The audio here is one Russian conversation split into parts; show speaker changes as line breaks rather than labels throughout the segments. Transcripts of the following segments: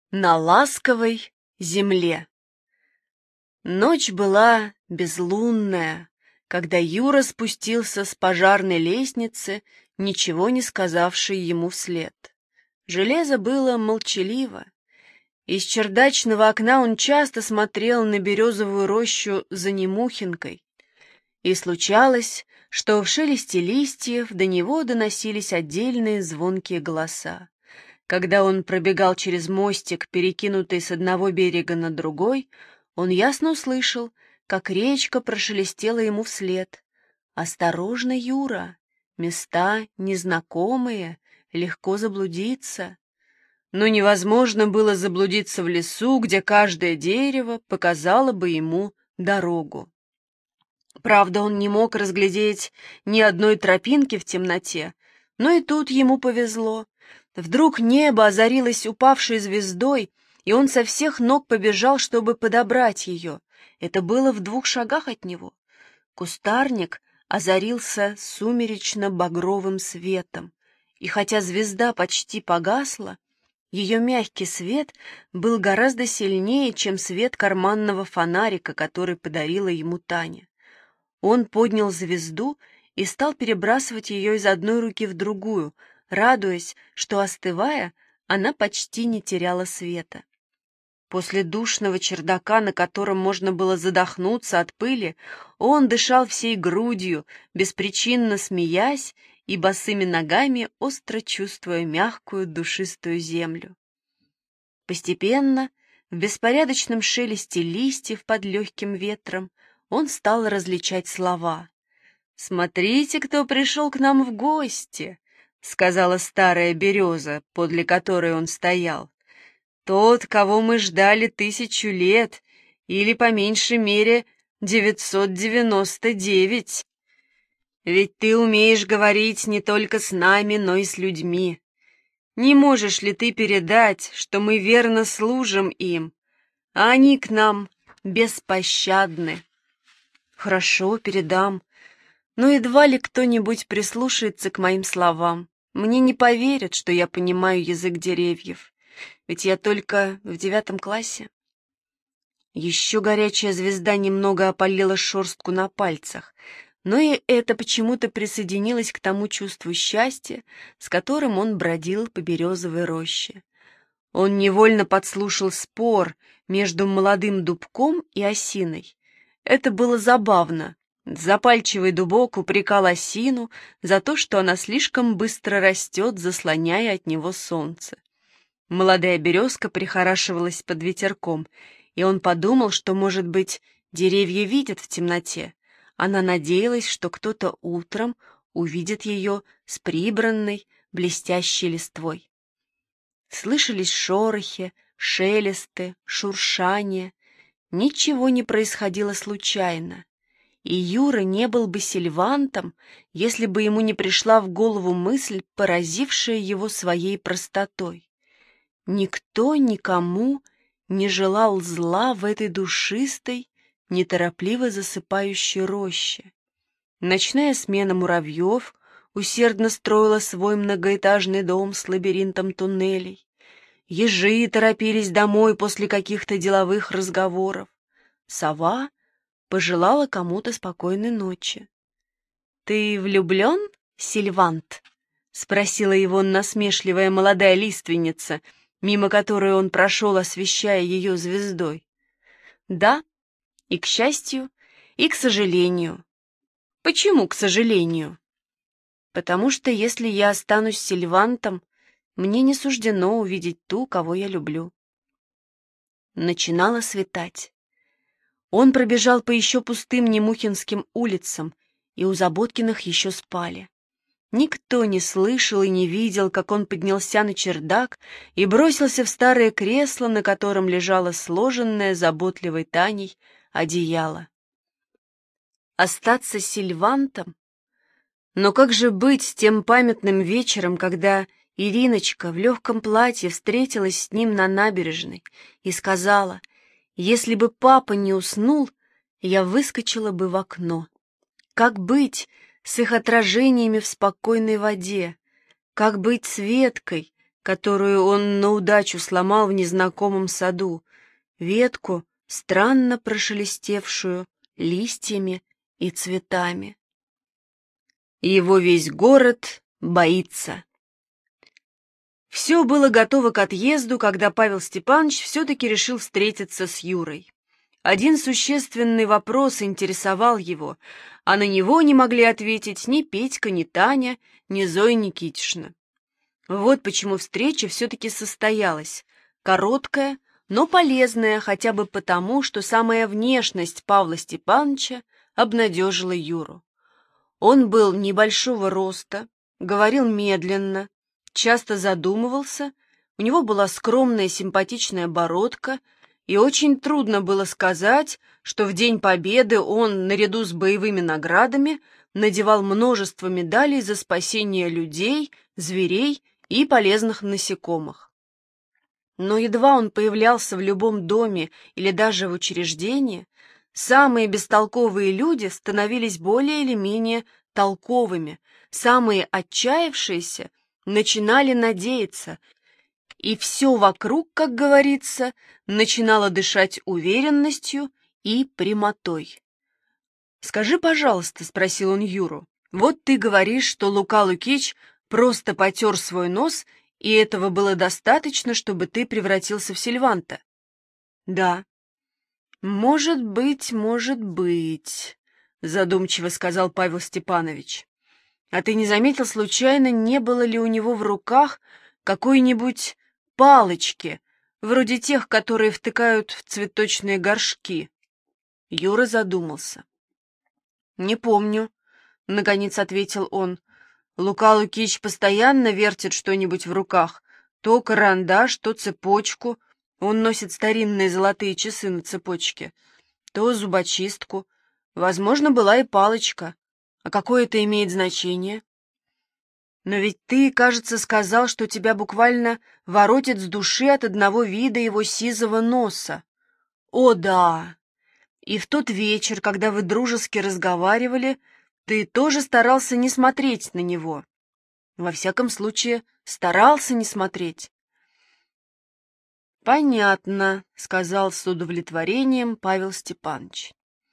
На ласковой земле. Ночь была безлунная, когда Юра спустился с пожарной лестницы, ничего не сказавший ему вслед. Железо было молчаливо. Из чердачного окна он часто смотрел на березовую рощу за Немухинкой, и случалось, что в шелесте листьев до него доносились отдельные звонкие голоса. Когда он пробегал через мостик, перекинутый с одного берега на другой, он ясно услышал, как речка прошелестела ему вслед. «Осторожно, Юра! Места незнакомые, легко заблудиться». Но невозможно было заблудиться в лесу, где каждое дерево показало бы ему дорогу. Правда, он не мог разглядеть ни одной тропинки в темноте, но и тут ему повезло. Вдруг небо озарилось упавшей звездой, и он со всех ног побежал, чтобы подобрать ее. Это было в 2 шагах от него. Кустарник озарился сумеречно-багровым светом, и хотя звезда почти погасла, ее мягкий свет был гораздо сильнее, чем свет карманного фонарика, который подарила ему Таня. Он поднял звезду и стал перебрасывать ее из одной руки в другую, радуясь, что, остывая, она почти не теряла света. После душного чердака, на котором можно было задохнуться от пыли, он дышал всей грудью, беспричинно смеясь и босыми ногами остро чувствуя мягкую душистую землю. Постепенно, в беспорядочном шелесте листьев под легким ветром, он стал различать слова. «Смотрите, кто пришел к нам в гости», — сказала старая береза, подле которой он стоял. «Тот, кого мы ждали 1000 лет, или, по меньшей мере, 999. Ведь ты умеешь говорить не только с нами, но и с людьми. Не можешь ли ты передать, что мы верно служим им, а они к нам беспощадны?» «Хорошо, передам. Но едва ли кто-нибудь прислушается к моим словам. Мне не поверят, что я понимаю язык деревьев, ведь я только в 9 классе». Еще горячая звезда немного опалила шерстку на пальцах, но и это почему-то присоединилось к тому чувству счастья, с которым он бродил по березовой роще. Он невольно подслушал спор между молодым дубком и осиной. Это было забавно. Запальчивый дубок упрекал осину за то, что она слишком быстро растет, заслоняя от него солнце. Молодая березка прихорашивалась под ветерком, и он подумал, что, может быть, деревья видят в темноте. Она надеялась, что кто-то утром увидит ее с прибранной, блестящей листвой. Слышались шорохи, шелесты, шуршания. Ничего не происходило случайно. И Юра не был бы сильвантом, если бы ему не пришла в голову мысль, поразившая его своей простотой. Никто никому не желал зла в этой душистой, неторопливо засыпающей роще. Ночная смена муравьев усердно строила свой многоэтажный дом с лабиринтом туннелей. Ежи торопились домой после каких-то деловых разговоров. Сова пожелала кому-то спокойной ночи. «Ты влюблен, Сильвант?» — спросила его насмешливая молодая лиственница, мимо которой он прошел, освещая ее звездой. «Да, и к счастью, и к сожалению». «Почему к сожалению?» «Потому что если я останусь Сильвантом, мне не суждено увидеть ту, кого я люблю». Начинало светать. Он пробежал по еще пустым Немухинским улицам, и у Заботкиных еще спали. Никто не слышал и не видел, как он поднялся на чердак и бросился в старое кресло, на котором лежало сложенное заботливой Таней одеяло. Остаться Сильвантом? Но как же быть с тем памятным вечером, когда Ириночка в легком платье встретилась с ним на набережной и сказала: «Если бы папа не уснул, я выскочила бы в окно». Как быть с их отражениями в спокойной воде? Как быть с веткой, которую он на удачу сломал в незнакомом саду, ветку, странно прошелестевшую листьями и цветами. Его весь город боится. Все было готово к отъезду, когда Павел Степанович все-таки решил встретиться с Юрой. Один существенный вопрос интересовал его, а на него не могли ответить ни Петька, ни Таня, ни Зоя Никитишна. Вот почему встреча все-таки состоялась, короткая, но полезная хотя бы потому, что самая внешность Павла Степановича обнадежила Юру. Он был небольшого роста, говорил медленно, часто задумывался, у него была скромная симпатичная бородка, и очень трудно было сказать, что в День Победы он, наряду с боевыми наградами, надевал множество медалей за спасение людей, зверей и полезных насекомых. Но едва он появлялся в любом доме или даже в учреждении, самые бестолковые люди становились более или менее толковыми, самые отчаявшиеся начинали надеяться, и все вокруг, как говорится, начинало дышать уверенностью и прямотой. «Скажи, пожалуйста», — спросил он Юру, — «вот ты говоришь, что Лука Лукич просто потер свой нос, и этого было достаточно, чтобы ты превратился в Сильванта?» «Да». «Может быть, — задумчиво сказал Павел Степанович. «А ты не заметил случайно, не было ли у него в руках какой-нибудь палочки, вроде тех, которые втыкают в цветочные горшки?» Юра задумался. «Не помню», — наконец ответил он. «Лука Лукич постоянно вертит что-нибудь в руках, то карандаш, то цепочку, он носит старинные золотые часы на цепочке, то зубочистку, возможно, была и палочка. А какое это имеет значение?» «Но ведь ты, кажется, сказал, что тебя буквально воротит с души от одного вида его сизого носа». «О, да! И в тот вечер, когда вы дружески разговаривали, ты тоже старался не смотреть на него. Во всяком случае, старался не смотреть». «Понятно», — сказал с удовлетворением Павел Степанович.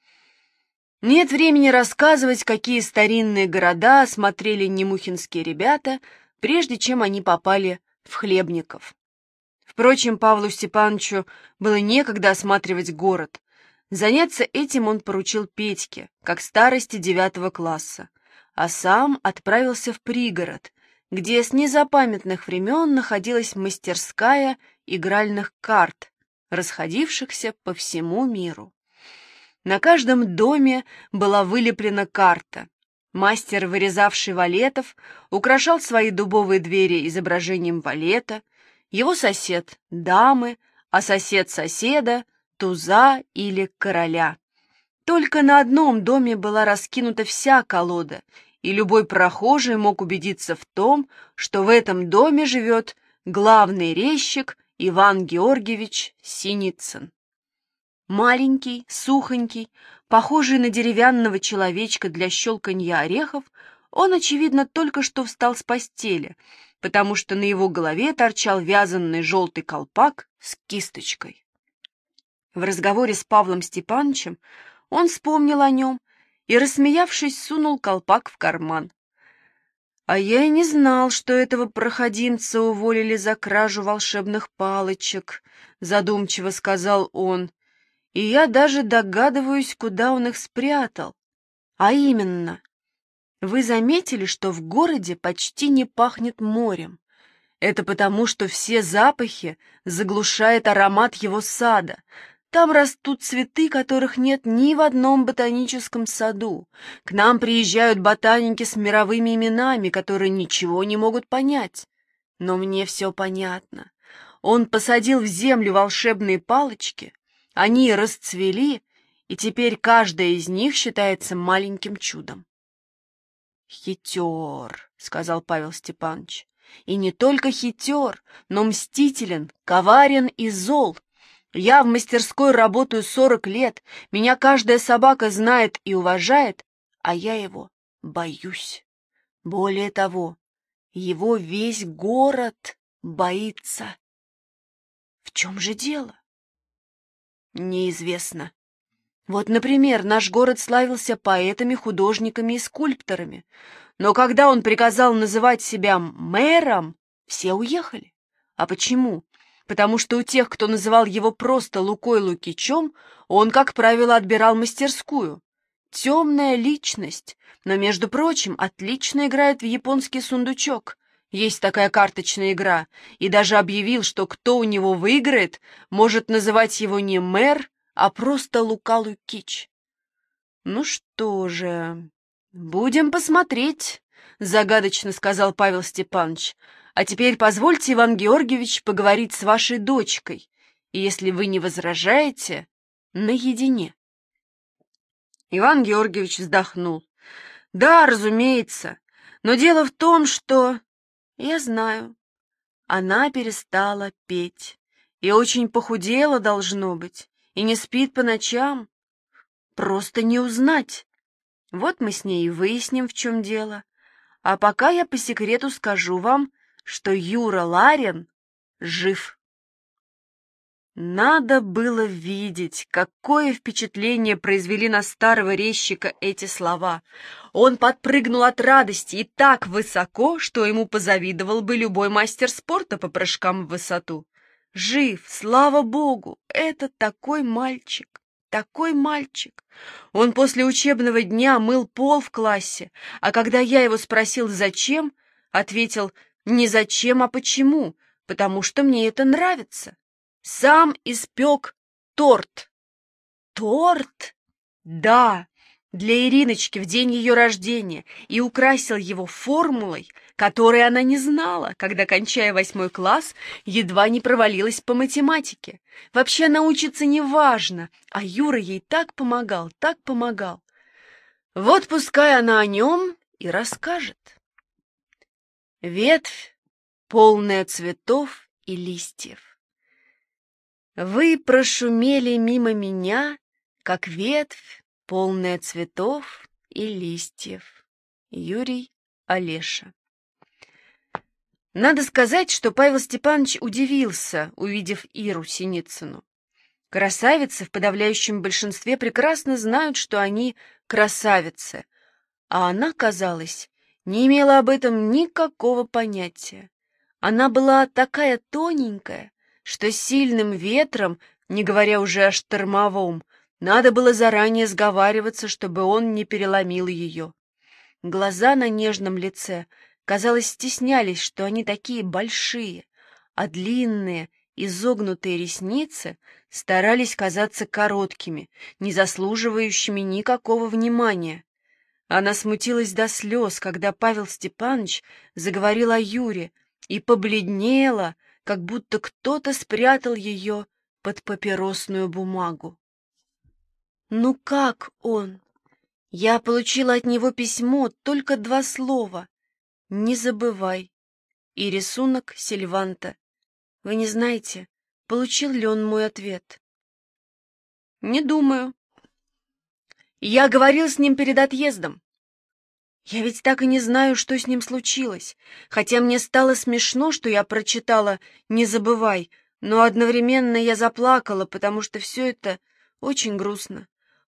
Нет времени рассказывать, какие старинные города осмотрели немухинские ребята, прежде чем они попали в Хлебников. Впрочем, Павлу Степановичу было некогда осматривать город. Заняться этим он поручил Петьке, как старости 9 класса, а сам отправился в пригород, где с незапамятных времен находилась мастерская игральных карт, расходившихся по всему миру. На каждом доме была вылеплена карта. Мастер, вырезавший валетов, украшал свои дубовые двери изображением валета, его сосед — дамы, а сосед соседа — туза или короля. Только на одном доме была раскинута вся колода, и любой прохожий мог убедиться в том, что в этом доме живет главный резчик Иван Георгиевич Синицын. Маленький, сухонький, похожий на деревянного человечка для щелканья орехов, он, очевидно, только что встал с постели, потому что на его голове торчал вязаный желтый колпак с кисточкой. В разговоре с Павлом Степановичем он вспомнил о нем и, рассмеявшись, сунул колпак в карман. «А я и не знал, что этого проходимца уволили за кражу волшебных палочек», — задумчиво сказал он. «И я даже догадываюсь, куда он их спрятал. А именно, вы заметили, что в городе почти не пахнет морем? Это потому, что все запахи заглушает аромат его сада. Там растут цветы, которых нет ни в одном ботаническом саду. К нам приезжают ботаники с мировыми именами, которые ничего не могут понять. Но мне все понятно. Он посадил в землю волшебные палочки, они расцвели, и теперь каждая из них считается маленьким чудом». «Хитер», — сказал Павел Степанович. «И не только хитер, но мстителен, коварен и зол. Я в мастерской работаю 40 лет, меня каждая собака знает и уважает, а я его боюсь. Более того, его весь город боится. В чем же дело? Неизвестно. Вот, например, наш город славился поэтами, художниками и скульпторами, но когда он приказал называть себя мэром, все уехали. А почему? Потому что у тех, кто называл его просто Лукой Лукичем, он, как правило, отбирал мастерскую. Темная личность, но, между прочим, отлично играет в японский сундучок. Есть такая карточная игра, и даже объявил, что кто у него выиграет, может называть его не мэр, а просто Лука Лукич. Ну что же, будем посмотреть, загадочно сказал Павел Степанович. А теперь позвольте, Иван Георгиевич, поговорить с вашей дочкой, и если вы не возражаете, наедине. Иван Георгиевич вздохнул. Да, разумеется, но дело в том, что... Я знаю, она перестала петь, и очень похудела, должно быть, и не спит по ночам. Просто не узнать. Вот мы с ней и выясним, в чем дело. А пока я по секрету скажу вам, что Юра Ларин жив. Надо было видеть, какое впечатление произвели на старого резчика эти слова. Он подпрыгнул от радости и так высоко, что ему позавидовал бы любой мастер спорта по прыжкам в высоту. Жив, слава богу, это такой мальчик, такой мальчик. Он после учебного дня мыл пол в классе, а когда я его спросил, зачем, ответил, не зачем, а почему, потому что мне это нравится. Сам испек торт. Торт? Да, для Ириночки в день ее рождения, и украсил его формулой, которой она не знала, когда, кончая 8 класс, едва не провалилась по математике. Вообще она учится неважно, а Юра ей так помогал, так помогал. Вот пускай она о нем и расскажет. Ветвь, полная цветов и листьев. Вы прошумели мимо меня, как ветвь, полная цветов и листьев. Юрий Олеша. Надо сказать, что Павел Степанович удивился, увидев Иру Синицыну. Красавицы в подавляющем большинстве прекрасно знают, что они красавицы, а она, казалось, не имела об этом никакого понятия. Она была такая тоненькая, что сильным ветром, не говоря уже о штормовом, надо было заранее сговариваться, чтобы он не переломил ее. Глаза на нежном лице, казалось, стеснялись, что они такие большие, а длинные, изогнутые ресницы старались казаться короткими, не заслуживающими никакого внимания. Она смутилась до слез, когда Павел Степанович заговорил о Юре, и побледнела, как будто кто-то спрятал ее под папиросную бумагу. «Ну как он? Я получила от него письмо, только 2 слова. Не забывай. И рисунок Сильванта. Вы не знаете, получил ли он мой ответ?» «Не думаю. Я говорил с ним перед отъездом. Я ведь так и не знаю, что с ним случилось, хотя мне стало смешно, что я прочитала «Не забывай», но одновременно я заплакала, потому что все это очень грустно.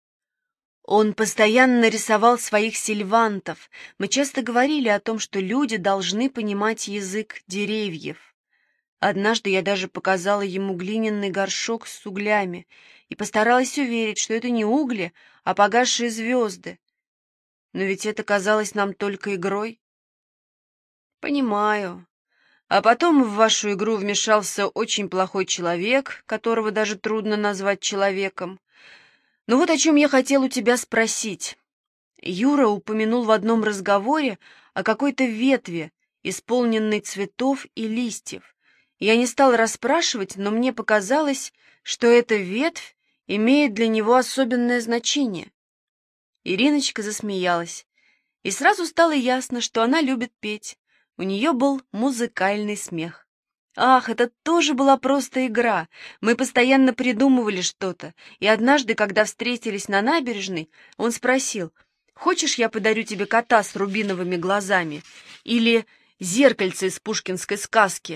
Он постоянно рисовал своих сильвантов. Мы часто говорили о том, что люди должны понимать язык деревьев. Однажды я даже показала ему глиняный горшок с углями и постаралась уверить, что это не угли, а погасшие звезды. Но ведь это казалось нам только игрой. Понимаю. А потом в вашу игру вмешался очень плохой человек, которого даже трудно назвать человеком. Но вот о чем я хотел у тебя спросить. Юра упомянул в одном разговоре о какой-то ветви, исполненной цветов и листьев. Я не стал расспрашивать, но мне показалось, что эта ветвь имеет для него особенное значение. Ириночка засмеялась, и сразу стало ясно, что она любит петь. У нее был музыкальный смех. Ах, это тоже была просто игра. Мы постоянно придумывали что-то, и однажды, когда встретились на набережной, он спросил: «Хочешь, я подарю тебе кота с рубиновыми глазами? Или зеркальце из пушкинской сказки?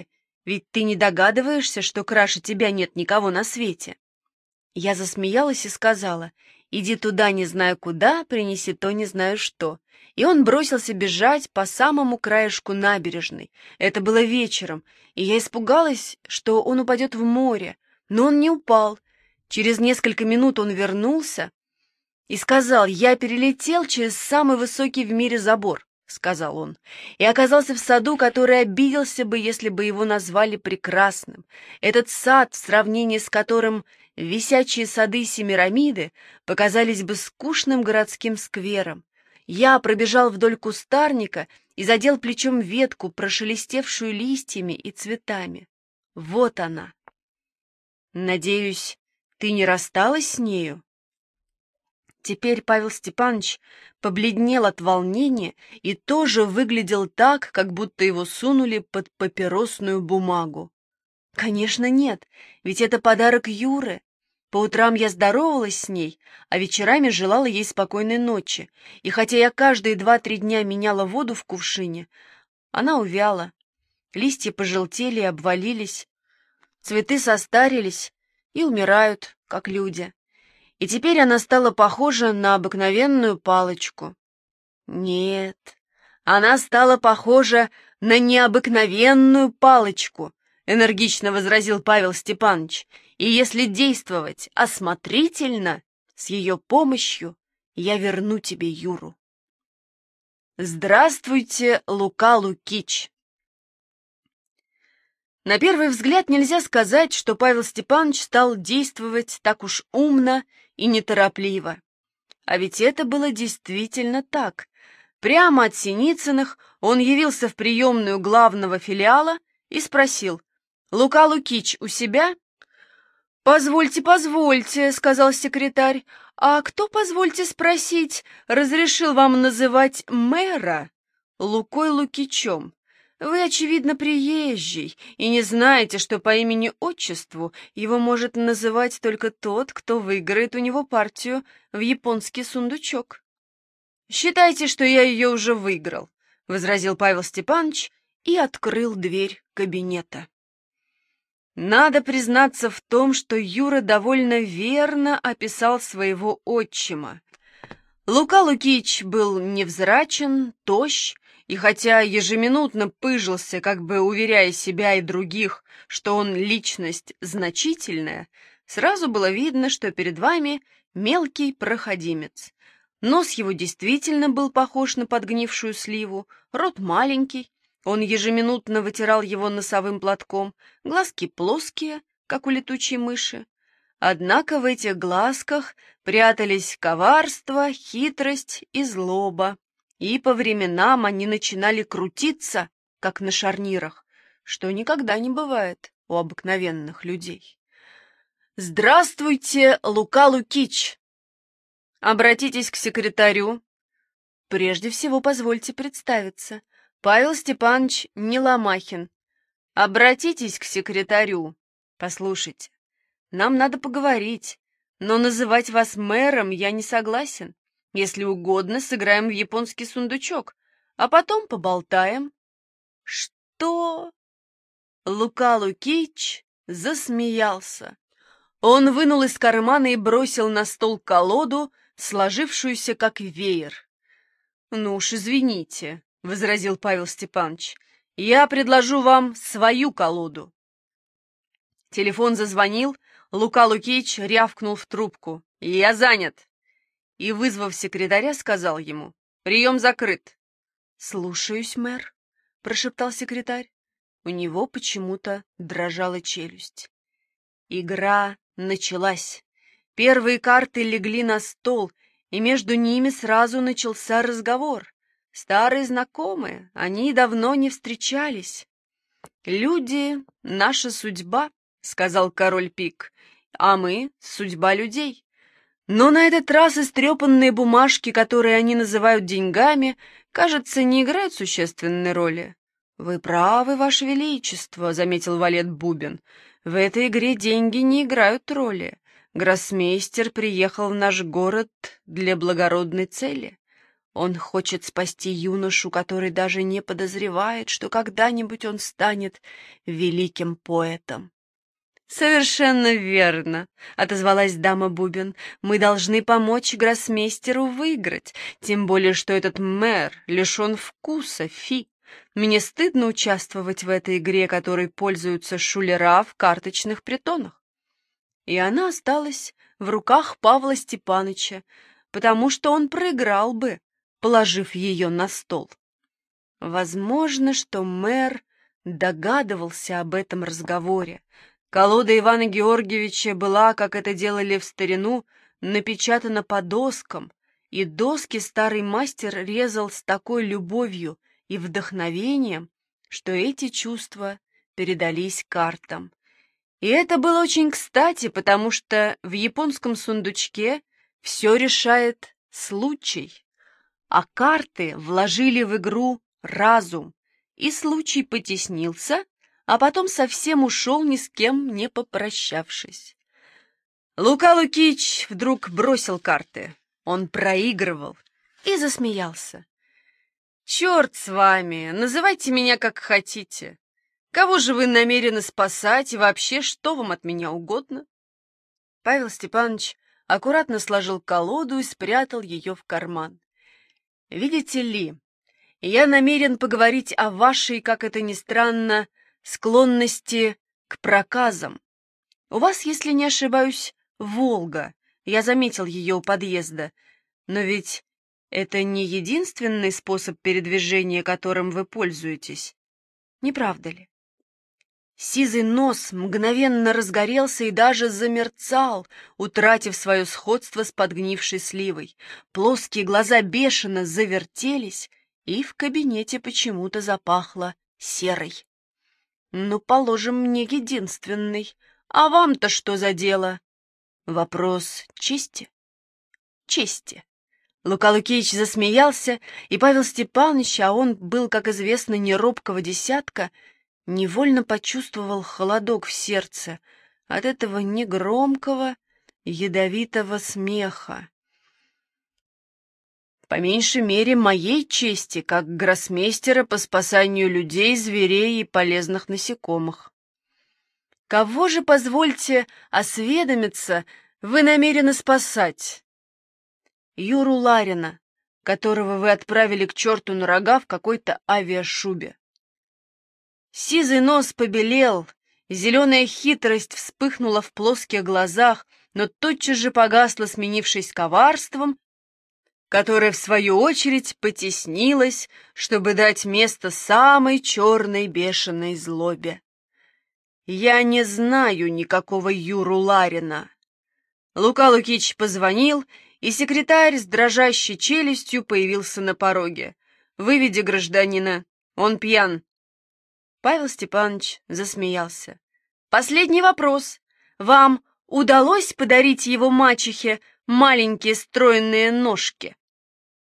Ведь ты не догадываешься, что краше тебя нет никого на свете. Я засмеялась и сказала: «Иди туда, не знаю куда, принеси то, не знаю что». И он бросился бежать по самому краешку набережной. Это было вечером, и я испугалась, что он упадет в море, но он не упал. Через несколько минут он вернулся и сказал: «Я перелетел через самый высокий в мире забор», — сказал он, «и оказался в саду, который обиделся бы, если бы его назвали прекрасным. Этот сад, в сравнении с которым висячие сады Семирамиды показались бы скучным городским сквером. Я пробежал вдоль кустарника и задел плечом ветку, прошелестевшую листьями и цветами. Вот она. Надеюсь, ты не рассталась с нею?» Теперь Павел Степанович побледнел от волнения и тоже выглядел так, как будто его сунули под папиросную бумагу. «Конечно нет, ведь это подарок Юры. По утрам я здоровалась с ней, а вечерами желала ей спокойной ночи, и хотя я каждые 2-3 дня меняла воду в кувшине, она увяла. Листья пожелтели и обвалились, цветы состарились и умирают, как люди. И теперь она стала похожа на обыкновенную палочку». «Нет, она стала похожа на необыкновенную палочку», — энергично возразил Павел Степанович. «И если действовать осмотрительно, с ее помощью я верну тебе Юру». Здравствуйте, Лука Лукич. На первый взгляд нельзя сказать, что Павел Степанович стал действовать так уж умно и неторопливо. А ведь это было действительно так. Прямо от Синицыных он явился в приемную главного филиала и спросил: «Лука Лукич у себя?» «Позвольте, позвольте», — сказал секретарь. «А кто, позвольте спросить, разрешил вам называть мэра Лукой Лукичем? Вы, очевидно, приезжий и не знаете, что по имени-отчеству его может называть только тот, кто выиграет у него партию в японский сундучок». «Считайте, что я ее уже выиграл», — возразил Павел Степанович и открыл дверь кабинета. Надо признаться в том, что Юра довольно верно описал своего отчима. Лука Лукич был невзрачен, тощ, и хотя ежеминутно пыжился, как бы уверяя себя и других, что он личность значительная, сразу было видно, что перед вами мелкий проходимец. Нос его действительно был похож на подгнившую сливу, рот маленький, он ежеминутно вытирал его носовым платком, глазки плоские, как у летучей мыши. Однако в этих глазках прятались коварство, хитрость и злоба, и по временам они начинали крутиться, как на шарнирах, что никогда не бывает у обыкновенных людей. «Здравствуйте, Лука Лукич!» «Обратитесь к секретарю». «Прежде всего позвольте представиться. Павел Степанович Неломахин». «Обратитесь к секретарю». «Послушайте, нам надо поговорить, но называть вас мэром я не согласен. Если угодно, сыграем в японский сундучок, а потом поболтаем». «Что?» Лука Лукич засмеялся. Он вынул из кармана и бросил на стол колоду, сложившуюся как веер. «Ну уж извините», — возразил Павел Степанович, — «я предложу вам свою колоду». Телефон зазвонил, Лука Лукич рявкнул в трубку: «Я занят!» И, вызвав секретаря, сказал ему: «Прием закрыт». «Слушаюсь, мэр», — прошептал секретарь. У него почему-то дрожала челюсть. Игра началась. Первые карты легли на стол, и между ними сразу начался разговор. Старые знакомые, они давно не встречались. «Люди — наша судьба», — сказал король Пик, — «а мы — судьба людей». Но на этот раз истрепанные бумажки, которые они называют деньгами, кажется, не играют существенной роли. «Вы правы, Ваше Величество», — заметил валет Бубен. «В этой игре деньги не играют роли. Гроссмейстер приехал в наш город для благородной цели. Он хочет спасти юношу, который даже не подозревает, что когда-нибудь он станет великим поэтом. «Совершенно верно», — отозвалась дама Бубен. «Мы должны помочь гроссмейстеру выиграть, тем более что этот мэр лишен вкуса, фи. Мне стыдно участвовать в этой игре, которой пользуются шулера в карточных притонах». И она осталась в руках Павла Степаныча, потому что он проиграл бы, положив ее на стол. Возможно, что мэр догадывался об этом разговоре. Колода Ивана Георгиевича была, как это делали в старину, напечатана по доскам, и доски старый мастер резал с такой любовью и вдохновением, что эти чувства передались картам. И это было очень кстати, потому что в японском сундучке все решает случай, а карты вложили в игру разум, и случай потеснился, а потом совсем ушел, ни с кем не попрощавшись. Лука Лукич вдруг бросил карты. Он проигрывал и засмеялся. «Черт с вами, называйте меня как хотите. Кого же вы намерены спасать и вообще что вам от меня угодно?» Павел Степанович аккуратно сложил колоду и спрятал ее в карман. «Видите ли, я намерен поговорить о вашей, как это ни странно, склонности к проказам. У вас, если не ошибаюсь, Волга. Я заметил ее у подъезда. Но ведь это не единственный способ передвижения, которым вы пользуетесь. Не правда ли?» Сизый нос мгновенно разгорелся и даже замерцал, утратив свое сходство с подгнившей сливой. Плоские глаза бешено завертелись, и в кабинете почему-то запахло серой. «Ну, положим, не единственный. А вам-то что за дело?» «Вопрос чести?» «Чести». Лука Лукич засмеялся, и Павел Степанович, а он был, как известно, не робкого десятка, невольно почувствовал холодок в сердце от этого негромкого, ядовитого смеха. По меньшей мере моей чести, как гроссмейстера по спасанию людей, зверей и полезных насекомых. Кого же, позвольте осведомиться, вы намерены спасать? Юру Ларина, которого вы отправили к черту на рога в какой-то авиашубе. Сизый нос побелел, зеленая хитрость вспыхнула в плоских глазах, но тотчас же погасла, сменившись коварством, которое, в свою очередь, потеснилось, чтобы дать место самой черной бешеной злобе. «Я не знаю никакого Юру Ларина». Лука Лукич позвонил, и секретарь с дрожащей челюстью появился на пороге. «Выведи гражданина, он пьян». Павел Степанович засмеялся. «Последний вопрос. Вам удалось подарить его мачехе маленькие стройные ножки?»